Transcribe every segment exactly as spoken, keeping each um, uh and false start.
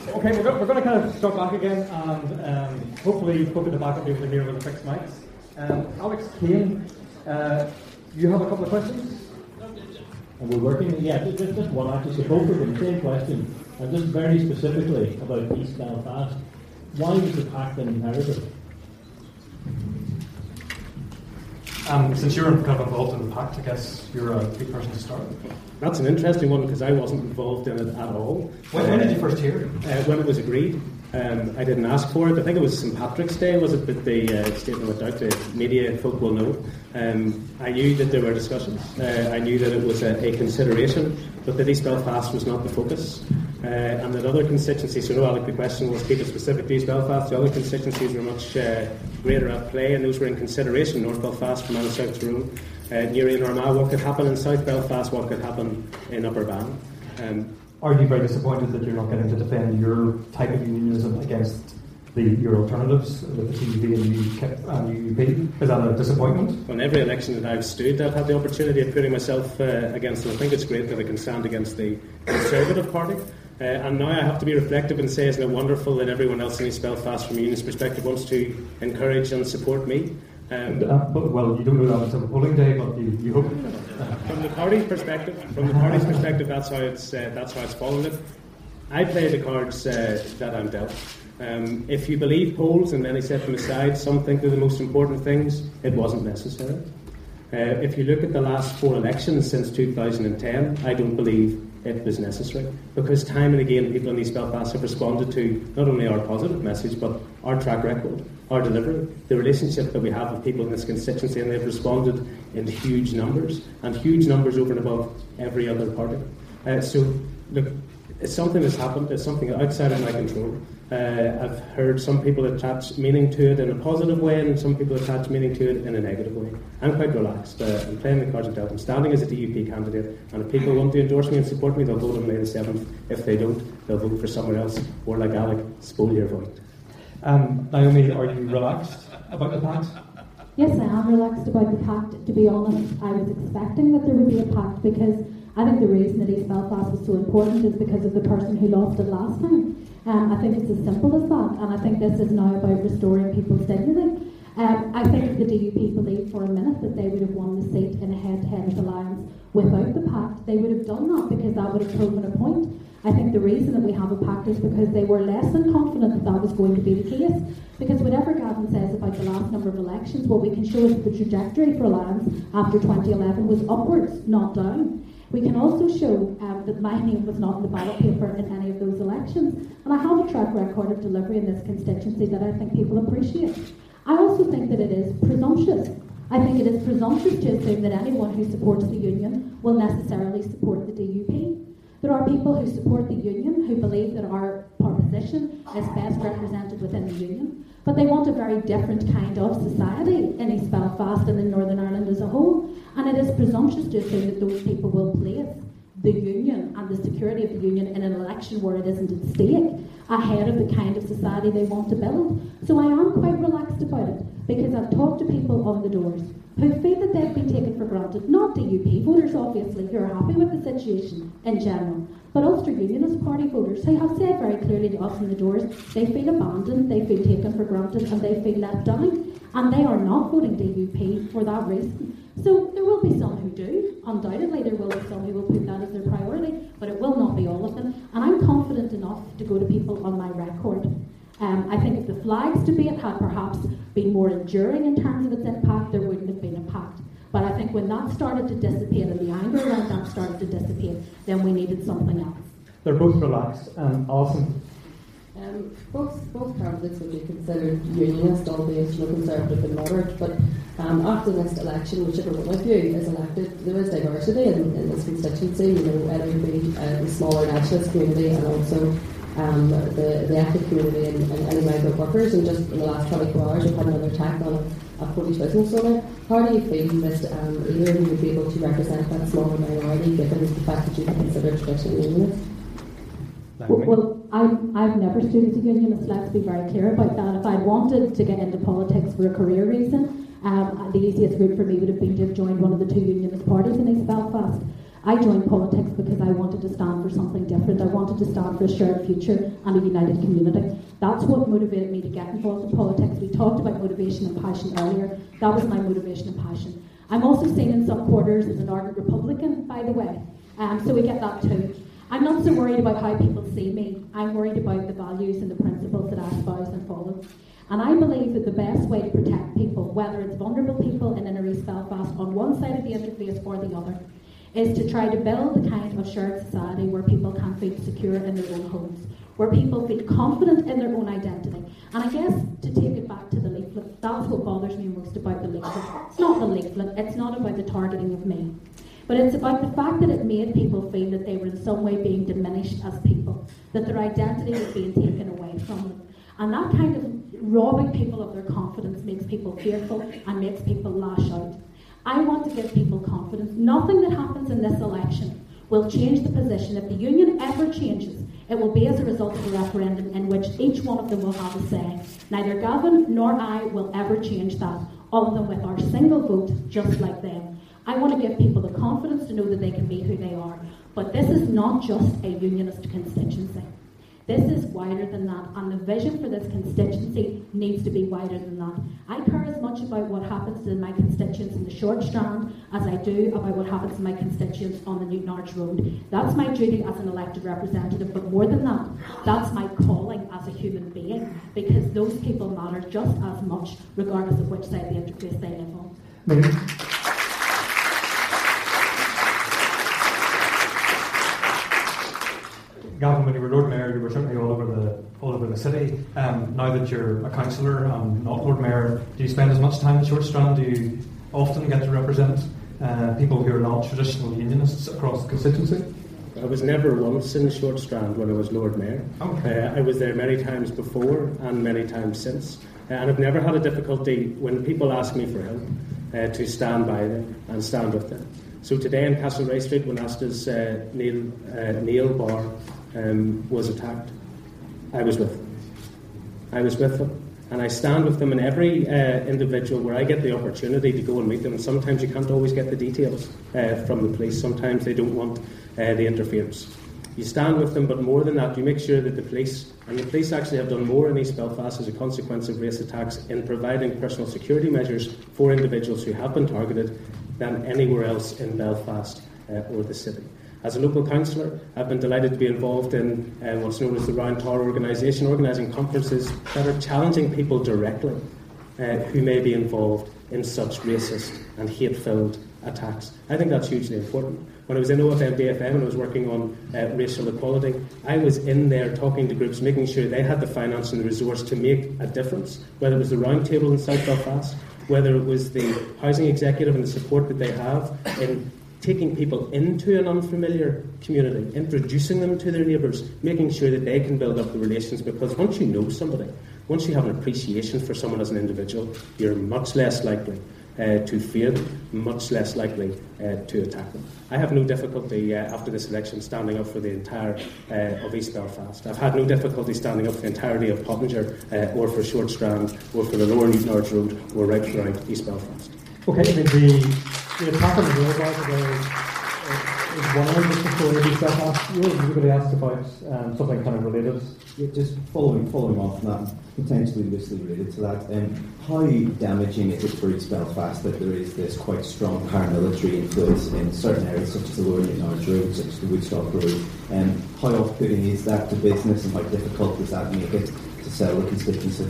Okay, we're going, we're going to kind of start back again, and um, hopefully folk at the back will be able to hear with the fixed mics. Um, Alex Kane, uh, you have a couple of questions? And we're working, yeah, just, just one actually, so both of them, same question, and just very specifically about East Belfast. Why was the pact inherited? Um, since you're kind of involved in the pact, I guess you're a good person to start. That's an interesting one because I wasn't involved in it at all. When, when did you first hear it? Uh, when it was agreed. Um, I didn't ask for it. I think it was Saint Patrick's Day, was it, that the uh, statement went out? The media folk will know. Um, I knew that there were discussions. Uh, I knew that it was a, a consideration, but that East Belfast was not the focus. Uh, and that other constituencies, so no, Alec, the question was keep it specific to East Belfast. The other constituencies were much uh, greater at play, and those were in consideration. North Belfast, Fermanagh South Tyrone, uh, Newry and Armagh, what could happen in South Belfast, what could happen in Upper Bann. Um, Are you very disappointed that you're not getting to defend your type of unionism against the, your alternatives with the T U P and the U P? Is that a disappointment? On every election that I've stood, I've had the opportunity of putting myself uh, against them. I think it's great that I can stand against the Conservative Party. Uh, and now I have to be reflective and say, isn't it wonderful that everyone else in East Belfast, from a unionist perspective, wants to encourage and support me? Um, uh, but, well, you don't know that until the polling day, but you, you hope. From the party's perspective, from the party's perspective, that's how it's uh, that's how it's followed it. I play the cards uh, that I'm dealt. Um, if you believe polls, and many set them aside, some think they're the most important things. It wasn't necessary. Uh, if you look at the last four elections since two thousand ten, I don't believe it was necessary, because time and again people in East Belfast have responded to not only our positive message but our track record, our delivery, the relationship that we have with people in this constituency, and they've responded in huge numbers, and huge numbers over and above every other party. Uh, so look, it's something that's happened, it's something outside of my control. Uh, I've heard some people attach meaning to it in a positive way, and some people attach meaning to it in a negative way. I'm quite relaxed. Uh, I'm playing the cards I'm dealt. I'm standing as a D U P candidate, and if people want to endorse me and support me, they'll vote on May the seventh. If they don't, they'll vote for somewhere else, or like Alec, spoil your vote. Um, Naomi, are you relaxed about the pact? Yes, I am relaxed about the pact. To be honest, I was expecting that there would be a pact, because I think the reason that East Belfast was so important is because of the person who lost it last time. Um, I think it's as simple as that, and I think this is now about restoring people's dignity. Um, I think if the D U P believed for a minute that they would have won the seat in a head-to-head alliance without the pact, they would have done that, because that would have proven a point. I think the reason that we have a pact is because they were less than confident that that was going to be the case. Because whatever Gavin says about the last number of elections, what we can show is that the trajectory for alliance after twenty eleven was upwards, not down. We can also show um, that my name was not in the ballot paper in any of those elections. And I have a track record of delivery in this constituency that I think people appreciate. I also think that it is presumptuous. I think it is presumptuous to assume that anyone who supports the union will necessarily support the D U P. There are people who support the union who believe that our position is best represented within the union, but they want a very different kind of society in East Belfast and in Northern Ireland as a whole. And it is presumptuous to assume that those people will place the union and the security of the union in an election where it isn't at stake ahead of the kind of society they want to build. So I am quite relaxed about it, because I've talked to people on the doors who feel that they've been taken for granted, not D U P voters obviously who are happy with the situation in general, but Ulster Unionist Party voters who have said very clearly to us in the doors they feel abandoned, they feel taken for granted, and they feel let down, and they are not voting D U P for that reason. So there will be some who do, undoubtedly there will be some who will put that as their priority, but it will not be all of them, and I'm confident enough to go to people on my record. Um, I think if the flags debate had perhaps been more enduring in terms of its impact, there wouldn't have been a pact. But I think when that started to dissipate and the anger around that started to dissipate, then we needed something else. They're both relaxed. Um, Alison? Um, both, both candidates would be considered unionist, albeit from a conservative and moderate, but um, after the next election, whichever one of you is elected, there is diversity in, in this constituency. You know, it would be uh, the smaller nationalist community and also um, the, the ethnic community and, and any migrant workers. And just in the last twenty-four hours, we've had another attack on a, a Polish business owner. How do you feel that um, either of you would be able to represent that smaller minority, given the fact that you consider traditional unionists? Well, well I've, I've never stood as a unionist, let's be very clear about that. If I'd wanted to get into politics for a career reason, um, the easiest route for me would have been to have joined one of the two unionist parties in East Belfast. I joined politics because I wanted to stand for something different. I wanted to stand for a shared future and a united community. That's what motivated me to get involved in politics. We talked about motivation and passion earlier. That was my motivation and passion. I'm also seen in some quarters as an ardent Republican, by the way. Um, so we get that too. I'm not so worried about how people see me. I'm worried about the values and the principles that I espouse and follow. And I believe that the best way to protect people, whether it's vulnerable people in inner East Belfast on one side of the interface or the other, is to try to build the kind of shared society where people can feel secure in their own homes, where people feel confident in their own identity. And I guess, to take it back to the leaflet, that's what bothers me most about the leaflet. It's not the leaflet, it's not about the targeting of me. But it's about the fact that it made people feel that they were in some way being diminished as people, that their identity was being taken away from them. And that kind of robbing people of their confidence makes people fearful and makes people lash out. I want to give people confidence. Nothing that happens in this election will change the position. If the union ever changes, it will be as a result of a referendum in which each one of them will have a say. Neither Gavin nor I will ever change that, other than with our single vote, just like them. I want to give people the confidence to know that they can be who they are. But this is not just a unionist constituency. This is wider than that, and the vision for this constituency needs to be wider than that. I care as much about what happens to my constituents in the Short Strand as I do about what happens to my constituents on the Newton Arch Road. That's my duty as an elected representative, but more than that, that's my calling as a human being, because those people matter just as much, regardless of which side of the interface they live on. Maybe. Gavin, when you were Lord Mayor, you were certainly all over the all over the city. Um, now that you're a councillor and not Lord Mayor, do you spend as much time in Short Strand? Do you often get to represent uh, people who are not traditional unionists across the constituency? I was never once in Short Strand when I was Lord Mayor. Okay. Uh, I was there many times before and many times since. Uh, and I've never had a difficulty when people ask me for help uh, to stand by them and stand with them. So today in Castlereagh Street, when Asta's uh, Neil, uh, Neil Barr um, was attacked, I was with them. I was with them. And I stand with them in every uh, individual where I get the opportunity to go and meet them. And sometimes you can't always get the details uh, from the police. Sometimes they don't want uh, the interference. You stand with them, but more than that, you make sure that the police, and the police actually have done more in East Belfast as a consequence of race attacks in providing personal security measures for individuals who have been targeted than anywhere else in Belfast uh, or the city. As a local councillor, I've been delighted to be involved in uh, what's known as the Round Tower organisation, organising conferences that are challenging people directly uh, who may be involved in such racist and hate-filled attacks. I think that's hugely important. When I was in O F M B F M and I was working on uh, racial equality, I was in there talking to groups, making sure they had the finance and the resource to make a difference, whether it was the Round Table in South Belfast, whether it was the housing executive and the support that they have in taking people into an unfamiliar community, introducing them to their neighbours, making sure that they can build up the relations, because once you know somebody, once you have an appreciation for someone as an individual, you're much less likely uh, to fear them, much less likely uh, to attack them. I have no difficulty uh, after this election standing up for the entire uh, of East Belfast. I've had no difficulty standing up for the entirety of Pottinger uh, or for Short Strand or for the Lower Newton Arch Road or right throughout East Belfast. Okay, I mean, the, the attack on the railway today is one of the stories of East Belfast. Everybody asked about um, something kind of related. Yeah, just following following on from that, potentially loosely related to that, um, how damaging is it for East Belfast that there is this quite strong paramilitary influence in certain areas such as the Lower Newton Arch Road, such as the Woodstock Road? Um, how off-putting is that to business, and how difficult does that make it to sell the constituency?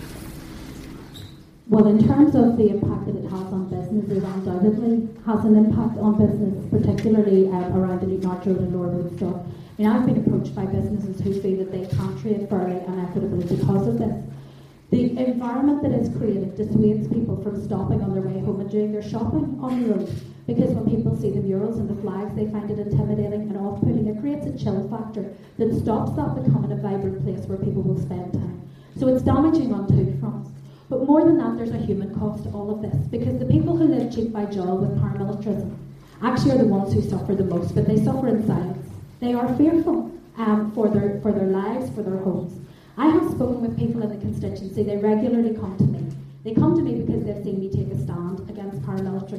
Well, in terms of the impact that it has on business, it undoubtedly has an impact on business, particularly um, around the Newton Arch Road and Lower Woodstock. I mean, I've been approached by businesses who feel that they can't trade fairly and equitably because of this. The environment that is created dissuades people from stopping on their way home and doing their shopping on the road, because when people see the murals and the flags, they find it intimidating and off-putting. It creates a chill factor that stops that becoming a vibrant place where people will spend time. So it's damaging on two fronts. But more than that, there's a human cost to all of this, because the people who live cheek by jowl with paramilitarism actually are the ones who suffer the most, but they suffer in silence. They are fearful um, for their for their lives, for their homes. I have spoken with people in the constituency. They regularly come to me. They come to me because they've seen me take a stand against paramilitaries.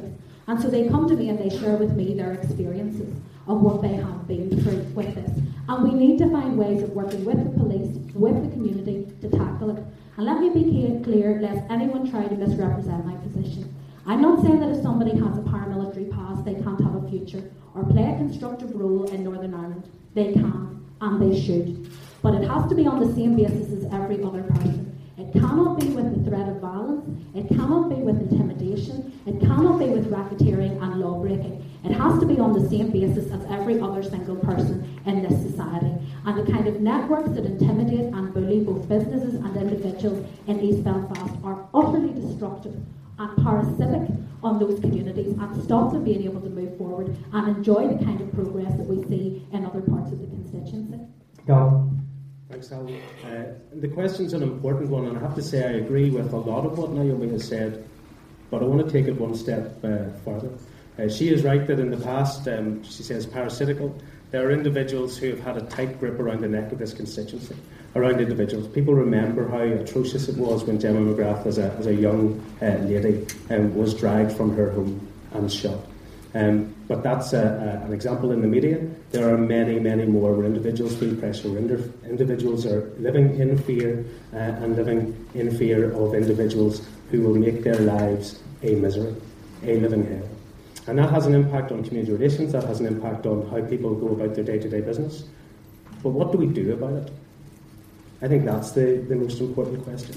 And so they come to me and they share with me their experiences of what they have been through with this. And we need to find ways of working with the police, with the community, to tackle it. And let me be clear, lest anyone try to misrepresent my position. I'm not saying that if somebody has a paramilitary past, they can't have a future, or play a constructive role in Northern Ireland. They can, and they should. But it has to be on the same basis as every other person. It cannot be with the threat of violence, it cannot be with intimidation, it cannot be with racketeering and law breaking. It has to be on the same basis as every other single person in this society. And the kind of networks that intimidate and bully both businesses and individuals in East Belfast are utterly destructive and parasitic on those communities and stop them being able to move forward and enjoy the kind of progress that we see in other parts of the constituency. Go. Thanks, Al. Uh, the question's an important one, and I have to say I agree with a lot of what Naomi has said, but I want to take it one step uh, further. Uh, she is right that in the past, um, she says, parasitical. There are individuals who have had a tight grip around the neck of this constituency, around individuals. People remember how atrocious it was when Gemma McGrath, as a, as a young uh, lady, um, was dragged from her home and shot. Um, but that's a, a, an example in the media. There are many, many more where individuals feel pressure, where ind- individuals are living in fear uh, and living in fear of individuals who will make their lives a misery, a living hell. And that has an impact on community relations, that has an impact on how people go about their day-to-day business. But what do we do about it? I think that's the, the most important question.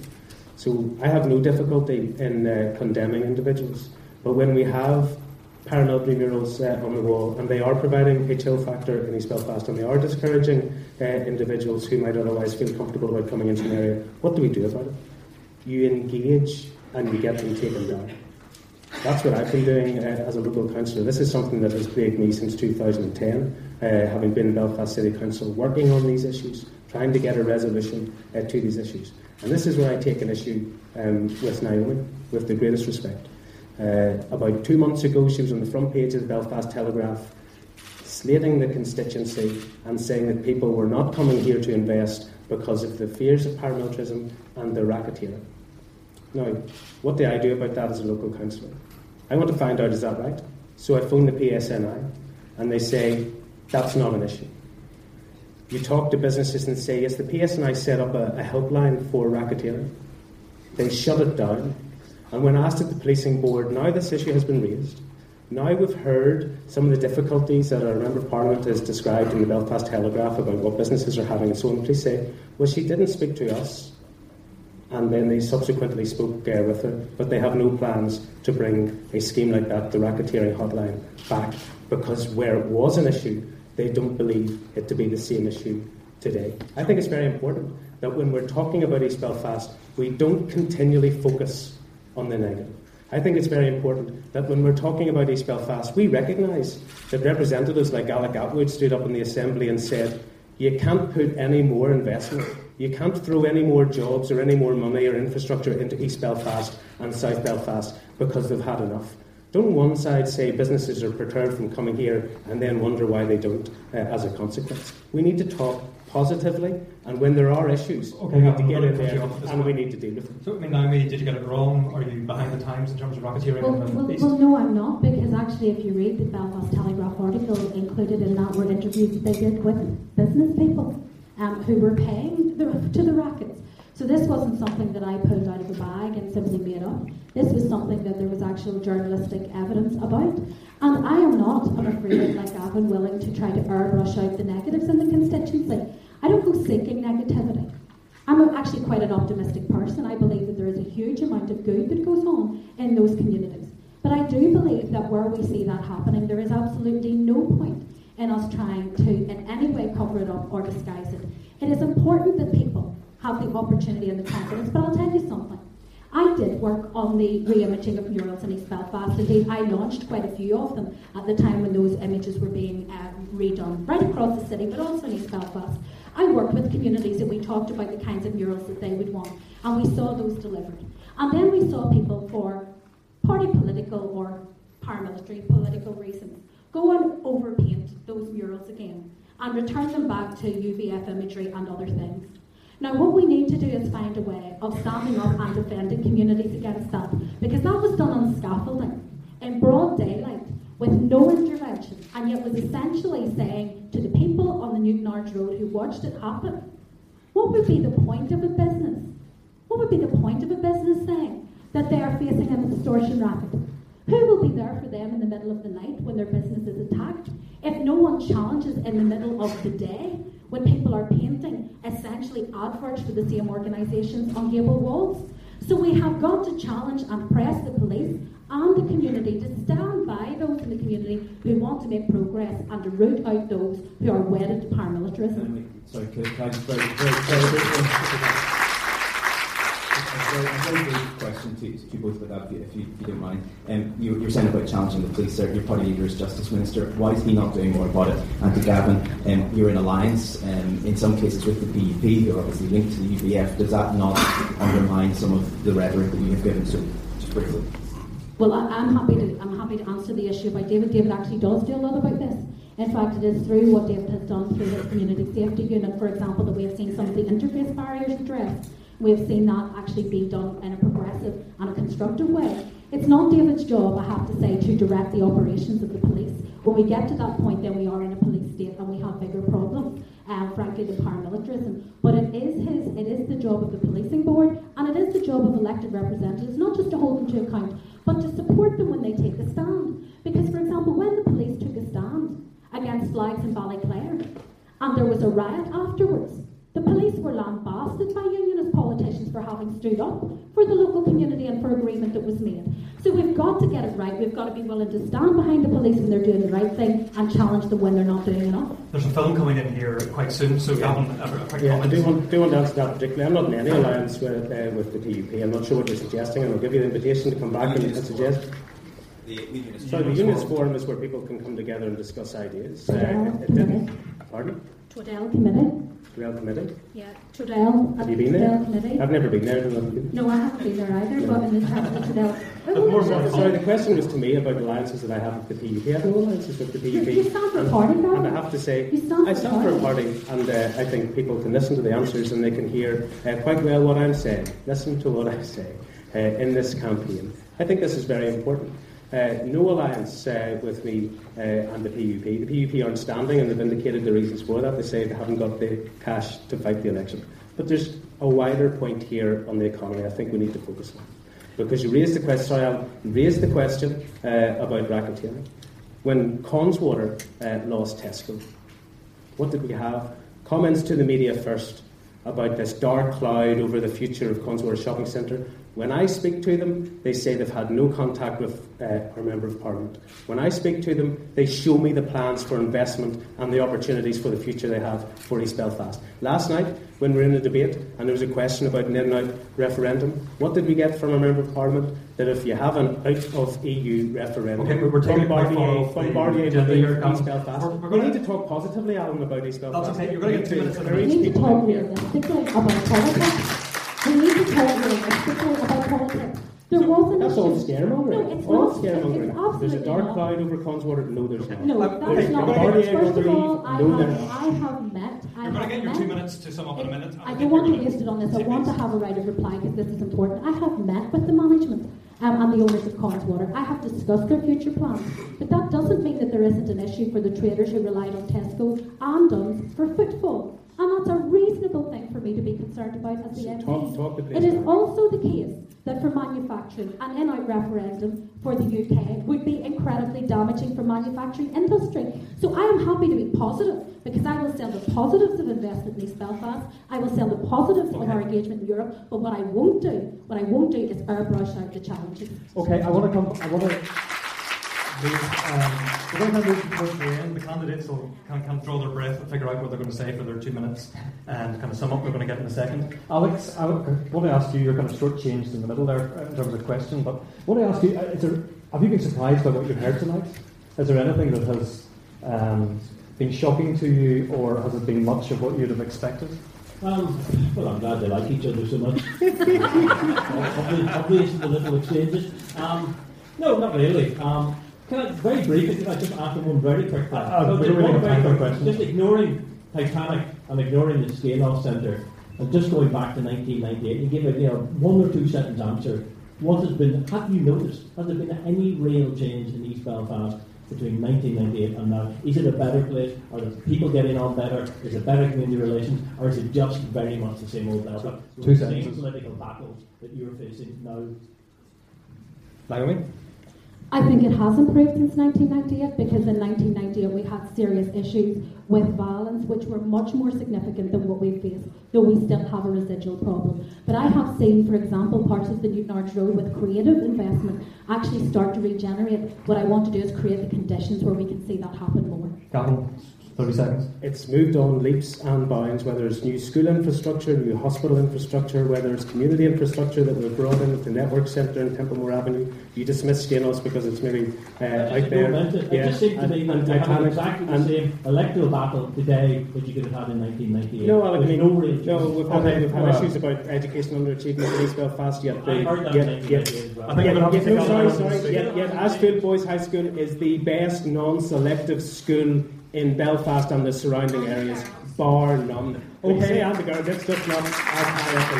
So I have no difficulty in uh, condemning individuals, but when we have paramilitary murals uh, on the wall, and they are providing a chill factor in East Belfast, and they are discouraging uh, individuals who might otherwise feel comfortable about coming into an area, what do we do about it? You engage and you get them taken down. That's what I've been doing uh, as a local councillor. This is something that has plagued me since two thousand ten, uh, having been in Belfast City Council, working on these issues, trying to get a resolution uh, to these issues. And this is where I take an issue um, with Naomi, with the greatest respect. Uh, about two months ago, she was on the front page of the Belfast Telegraph, slating the constituency and saying that people were not coming here to invest because of the fears of paramilitarism and the racketeering. Now, what do I do about that as a local councillor? I want to find out, is that right? So I phone the P S N I, and they say, that's not an issue. You talk to businesses and say, yes, the P S N I set up a, a helpline for racketeering. They shut it down. And when asked at the policing board, now this issue has been raised, now we've heard some of the difficulties that our Member of Parliament has described in the Belfast Telegraph about what businesses are having and so on, please say, well, she didn't speak to us. And then they subsequently spoke uh, with her, but they have no plans to bring a scheme like that, the racketeering hotline, back, because where it was an issue, they don't believe it to be the same issue today. I think it's very important that when we're talking about East Belfast, we don't continually focus on the negative. I think it's very important that when we're talking about East Belfast, we recognise that representatives like Alec Atwood stood up in the Assembly and said, you can't put any more investment, you can't throw any more jobs or any more money or infrastructure into East Belfast and South Belfast because they've had enough. Don't one side say businesses are perturbed from coming here and then wonder why they don't uh, as a consequence. We need to talk positively, and when there are issues, okay, we no, need to get in there and and we need to deal with them. So, I mean, Naomi, did you get it wrong? Are you behind the times in terms of racketeering? Well, in the well, East? well, no, I'm not, because actually if you read the Belfast Telegraph article included in that were interviews that they did with business people um, who were paying the, to the rackets. So this wasn't something that I pulled out of a bag and simply made up. This was something that there was actual journalistic evidence about. And I am not, I'm afraid, like Gavin, willing to try to airbrush out the negatives in the constituency. I don't go seeking negativity. I'm actually quite an optimistic person. I believe that there is a huge amount of good that goes on in those communities. But I do believe that where we see that happening, there is absolutely no point in us trying to in any way cover it up or disguise it. It is important that people have the opportunity and the confidence, but I'll tell you something. I did work on the re-imaging of murals in East Belfast. Indeed, I launched quite a few of them at the time when those images were being uh, redone right across the city, but also in East Belfast. I worked with communities and we talked about the kinds of murals that they would want, and we saw those delivered. And then we saw people, for party political or paramilitary political reasons, go and overpaint those murals again and return them back to U V F imagery and other things. Now, what we need to do is find a way of standing up and defending communities against that, because that was done on scaffolding in broad daylight with no intervention, and yet was essentially saying to the people on the Newtownards Road who watched it happen, what would be the point of a business? What would be the point of a business saying that they are facing an extortion racket? Who will be there for them in the middle of the night when their business is attacked? If no one challenges in the middle of the day, when people are painting essentially adverts for the same organisations on gable walls. So we have got to challenge and press the police and the community to stand by those in the community who want to make progress and to root out those who are wedded to paramilitarism. Sorry, could I just very, very, very briefly? A very brief question to, to you both about that, if you, if you don't mind. Um, you, you're saying about challenging the police, sir. Your party leader is Justice Minister. Why is he not doing more about it? And to Gavin, um, you're in alliance, um, in some cases with the P U P, who are obviously linked to the U P F. Does that not undermine some of the rhetoric that you have given? So, just briefly. Well, I, I'm happy to I'm happy to answer the issue about David. David actually does do a lot about this. In fact, it is through what David has done through his community safety unit, for example, that we have seen some of the interface barriers addressed. We have seen that actually be done in a progressive and a constructive way. It's not David's job, I have to say, to direct the operations of the police. When we get to that point, then we are in a police state and we have bigger problems, um, frankly, than paramilitarism. But it is his, it is the job of the policing board, and it is the job of elected representatives, not just to hold them to account, but to support them when they take a stand. Because, for example, when the police took a stand against flags in Ballyclare, and there was a riot afterwards, the police were lambasted by unionist politicians for having stood up for the local community and for agreement that was made. So we've got to get it right. We've got to be willing to stand behind the police when they're doing the right thing and challenge them when they're not doing enough. There's a film coming in here quite soon, so Gavin, a quick yeah, comment. I do want, do want to answer that particularly. I'm not in any alliance with, uh, with the P U P. I'm not sure what you're suggesting, and I'll give you the invitation to come back and, and suggest. The, the Unionist Sorry, the Unionist Forum is where people can come together and discuss ideas. Uh, it, it didn't. Pardon? Twadell Committee. Twadell Committee? Yeah, Twadell. Have you been there? Committee. I've never been there. No, I haven't been there either, but in the terms of the Twadell. more Sorry, sorry, the question was to me about alliances that I have with the P U P. I have no alliances with the P U P. You stand for a party, and, though. and I have to say, You stand I for stand for a party, and uh, I think people can listen to the answers and they can hear uh, quite well what I'm saying. Listen to what I say uh, in this campaign. I think this is very important. Uh, no alliance uh, with me uh, and the P U P. The P U P aren't standing, and they've indicated the reasons for that. They say they haven't got the cash to fight the election. But there's a wider point here on the economy I think we need to focus on. Because you raised the question, sorry, I'll raise the question uh, about racketeering. When Conswater uh, lost Tesco, what did we have? Comments to the media first about this dark cloud over the future of Conswater Shopping Centre. When I speak to them, they say they've had no contact with uh, our Member of Parliament. When I speak to them, they show me the plans for investment and the opportunities for the future they have for East Belfast. Last night, when we were in a debate and there was a question about an in-and-out referendum, what did we get from our Member of Parliament? That if you have an out-of-E U referendum, okay, we're taking Bombardier, Bombardier will leave East Belfast. We're, we're we gonna, need to talk positively, Alan, about East Belfast. That's okay, you're going to get two minutes. We need to talk realistically about politics. We need to talk realistically about politics. There so was an that's issue. all scaremongering. No, it's all not. scaremongering. It's absolutely There's a dark not. cloud over Conswater. No, there's not. No, Uh, that's okay, not. Bombardier First of will all, I leave. No, have, they're I have met. I You're going to have get your met, two minutes to sum up in a minute. I don't want to waste it on this. I want to have a right of reply because this is important. I have met with the management um, and the owners of Conswater. I have discussed their future plans. But that doesn't mean that there isn't an issue for the traders who relied on Tesco and Dunnes for footfall. And that's a reasonable thing for me to be concerned about as the So M P. talk- talk to It is Blaise. also the case that for manufacturing, an in-out referendum for the U K would be incredibly damaging for manufacturing industry. So I am happy to be positive because I will sell the positives of investment in East Belfast. I will sell the positives of our engagement in Europe. But what I won't do, what I won't do is airbrush out the challenges. Okay, I want to come. I want to. The, um, we're going to move towards the end. The candidates will kind of, kind of draw their breath and figure out what they're going to say for their two minutes and kind of sum up. We're going to get in a second. Alex, I want to ask you. You're kind of shortchanged in the middle there in terms of question, but I want to ask you: is there, have you been surprised by what you've heard tonight? Is there anything that has um, been shocking to you, or has it been much of what you'd have expected? Um, well, I'm glad they like each other so much. Obviously, the little exchanges. Um, no, not really. Um, Can I, very briefly, can I just ask one very quick question? Uh, uh, really one very quick question. Just ignoring Titanic and ignoring the Scale Off Centre, and just going back to nineteen ninety-eight, you give a you know, one or two sentence answer what has been, have you noticed, has there been any real change in East Belfast between nineteen ninety-eight and now? Is it a better place? Are the people getting on better? Is it better community relations? Or is it just very much the same old Belfast? Two the same sentences. political battles that you're facing now? Naomi? I think it has improved since nineteen ninety-eight, because in nineteen ninety-eight we had serious issues with violence which were much more significant than what we face, though we still have a residual problem. But I have seen, for example, parts of the Newton Arch Road with creative investment actually start to regenerate. What I want to do is create the conditions where we can see that happen more. Gavin, thirty seconds. It's moved on leaps and bounds, whether it's new school infrastructure, new hospital infrastructure, whether it's community infrastructure that we've brought in with the Network Centre in Templemore Avenue. You dismiss Skanos because it's maybe uh, out there. It Yeah, just seems to me and- that and we're having Titanic exactly the and- same electoral battle today that you could have had in nineteen ninety-eight. No, Alec, I There's mean, no real no, we've had, Okay, we've had well- issues about education underachievement in East Belfast, yet the, I heard that yet, in yet, nineteen ninety-eight as well. I think yet, we're going to have yet, to no, take sorry, on that. sorry, yet, yet Ashfield Boys High School is the best non-selective school in Belfast and the surrounding areas, bar none. Okay, Okay. say Antigard, that's just not as high up the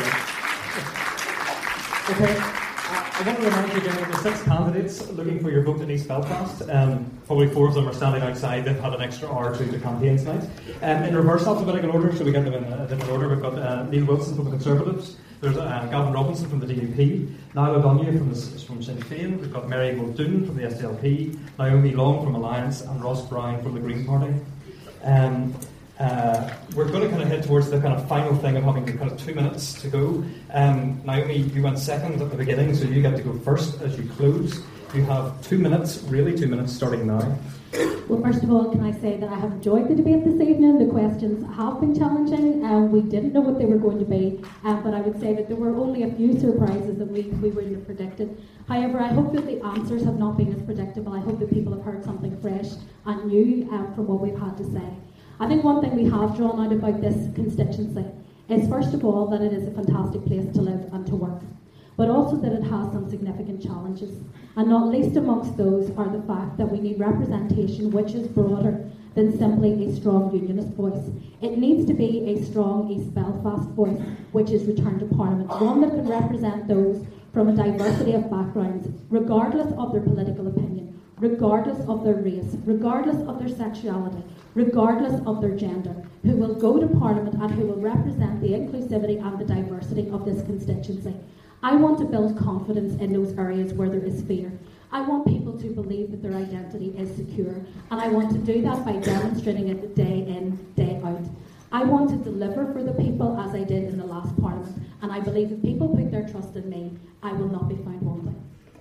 list. Okay, uh, I want to remind you again of the six candidates looking for your vote in East Belfast. Um, probably four of them are standing outside. They've had an extra hour or two to campaign tonight. Um, in reverse alphabetical order, so we get them in a different order. We've got uh, Neil Wilson from the Conservatives. There's uh, Gavin Robinson from the D U P. Niall O'Donoghue from, the, from Sinn Féin. We've got Mary Muldoon from the S D L P. Naomi Long from Alliance. And Ross Brown from the Green Party. Um, Uh, we're going to kind of head towards the kind of final thing of having kind of two minutes to go. Um, Naomi, you went second at the beginning, so you get to go first as you close. You have two minutes, really two minutes, starting now. Well, first of all, can I say that I have enjoyed the debate this evening. The questions have been challenging. Um, we didn't know what they were going to be, um, but I would say that there were only a few surprises that we, we wouldn't have predicted. However, I hope that the answers have not been as predictable. I hope that people have heard something fresh and new um, from what we've had to say. I think one thing we have drawn out about this constituency is, first of all, that it is a fantastic place to live and to work, but also that it has some significant challenges. And not least amongst those are the fact that we need representation which is broader than simply a strong unionist voice. It needs to be a strong East Belfast voice which is returned to Parliament, one that can represent those from a diversity of backgrounds, regardless of their political opinion, regardless of their race, regardless of their sexuality, regardless of their gender, who will go to Parliament and who will represent the inclusivity and the diversity of this constituency. I want to build confidence in those areas where there is fear. I want people to believe that their identity is secure, and I want to do that by demonstrating it day in, day out. I want to deliver for the people as I did in the last Parliament, and I believe if people put their trust in me, I will not be found wanting.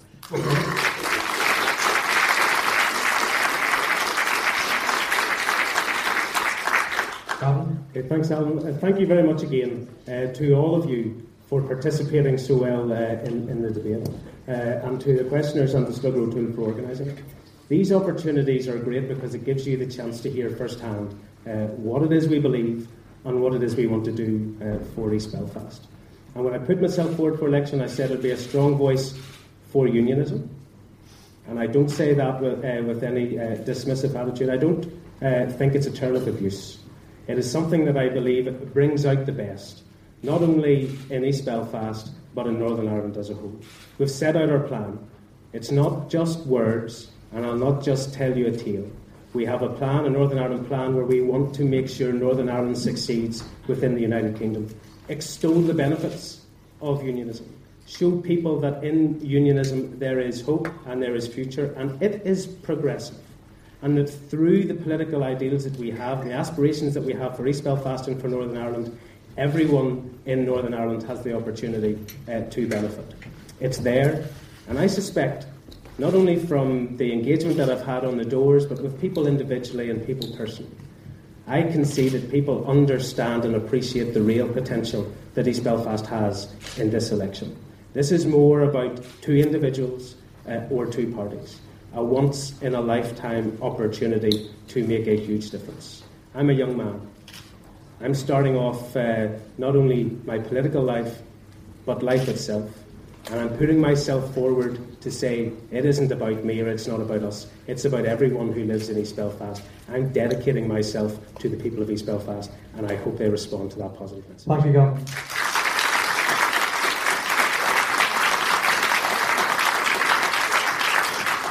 Okay, thanks, Alan. Uh, thank you very much again uh, to all of you for participating so well uh, in, in the debate, uh, and to the questioners and the Slug Road Tool for organising it. These opportunities are great because it gives you the chance to hear firsthand uh, what it is we believe and what it is we want to do uh, for East Belfast. And when I put myself forward for election, I said I'd be a strong voice for unionism. And I don't say that with, uh, with any uh, dismissive attitude. I don't uh, think it's a term of abuse. It is something that I believe brings out the best, not only in East Belfast, but in Northern Ireland as a whole. We've set out our plan. It's not just words, and I'll not just tell you a tale. We have a plan, a Northern Ireland plan, where we want to make sure Northern Ireland succeeds within the United Kingdom. Extol the benefits of unionism. Show people that in unionism there is hope and there is future, and it is progressive. And that through the political ideals that we have, the aspirations that we have for East Belfast and for Northern Ireland, everyone in Northern Ireland has the opportunity uh, to benefit. It's there, and I suspect, not only from the engagement that I've had on the doors, but with people individually and people personally, I can see that people understand and appreciate the real potential that East Belfast has in this election. This is more about two individuals uh, or two parties. A once-in-a-lifetime opportunity to make a huge difference. I'm a young man. I'm starting off uh, not only my political life, but life itself. And I'm putting myself forward to say it isn't about me or it's not about us. It's about everyone who lives in East Belfast. I'm dedicating myself to the people of East Belfast, and I hope they respond to that positive message. Thank you, Gavin.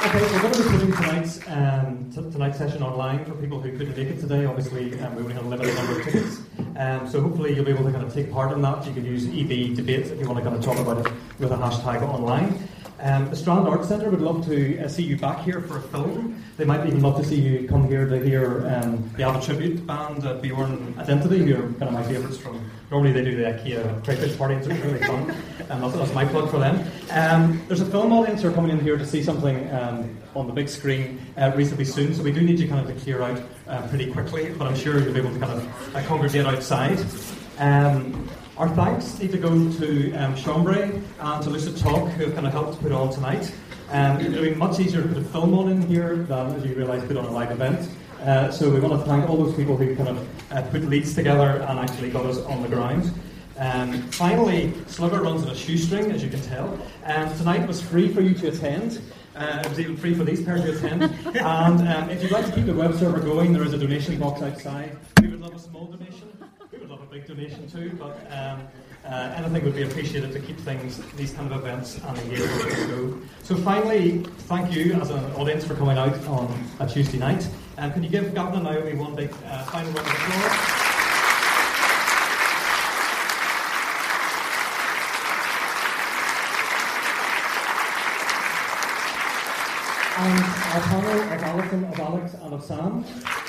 Okay, we're going to be putting tonight's um, t- tonight's session online for people who couldn't make it today. Obviously, um, we only have a limited number of tickets, um, so hopefully you'll be able to kind of take part in that. You can use E B Debate if you want to kind of talk about it with a hashtag online. Um, the Strand Arts Centre would love to uh, see you back here for a film. They might even love to see you come here to hear um, the Ava Tribute Band, uh, Bjorn Identity, who are kind of my favourites from... Normally they do the IKEA crayfish party, it's really fun. And that's, that's my plug for them. Um, there's a film audience who are coming in here to see something um, on the big screen uh, reasonably soon, so we do need you kind of to clear out uh, pretty quickly, but I'm sure you'll be able to kind of uh, congregate outside. Um, Our thanks need to go to um, Chambray and to Lucid Talk, who have kind of helped put on tonight. Um, it's been much easier to put a film on in here than, as you realise, put on a live event. Uh, so we want to thank all those people who kind of uh, put leads together and actually got us on the ground. Um, finally, Slugger runs on a shoestring, as you can tell. And tonight was free for you to attend. Uh, it was even free for these pairs to attend. And um, if you'd like to keep the web server going, there is a donation box outside. We would love a small donation. We would love a big donation too, but um, uh, anything would be appreciated to keep things, these kind of events and engagement to go. So finally, thank you as an audience for coming out on a Tuesday night. And um, can you give Gavin and Naomi one big uh, final round of applause? And our panel of Alison, of Alex and of Sam.